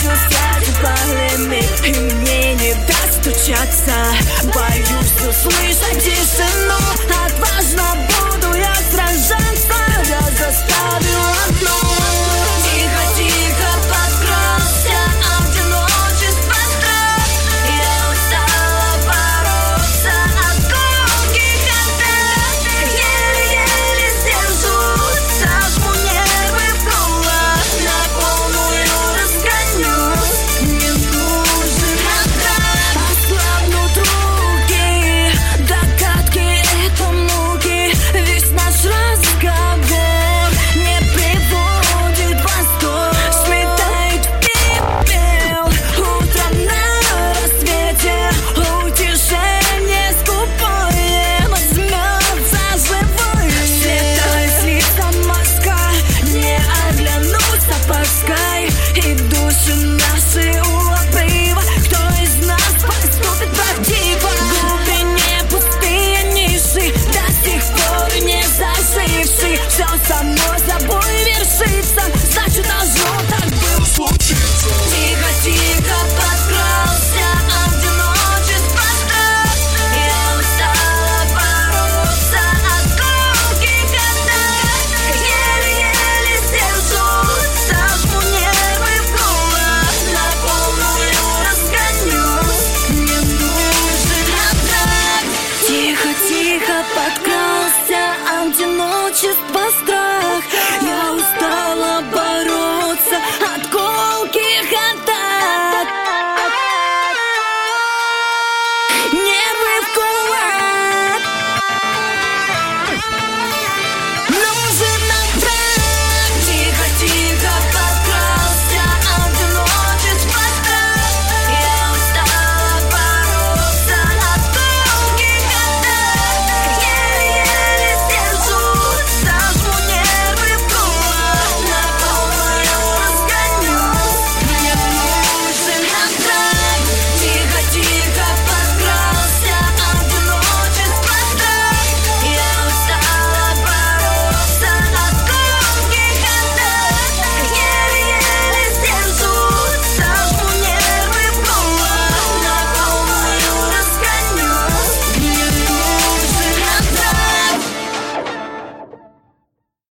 все сядет по лимит, и мне не даст стучаться. Боюсь услышать тишину, отважно буду я сражаться. Я заставлю одну. Тихо-тихо подкрался одиночество страх. Я устала бороться от гулких атак. Еле-еле сдержусь, сожму нервы в кулак. На полную разгонюсь, не нужен отряд. Ослабнут руки, догадки — это муки. Весь наш разговор не приводит в восторг, сметает в пепел. Утром на рассвете утешение скупое возьмется живое. Светай с лица мазка, не оглянуться пускай. И души наши у обрыва, кто из нас поступит правдиво? В глубине пустые ниши, до сих пор не зажившие. Все само собой вершится.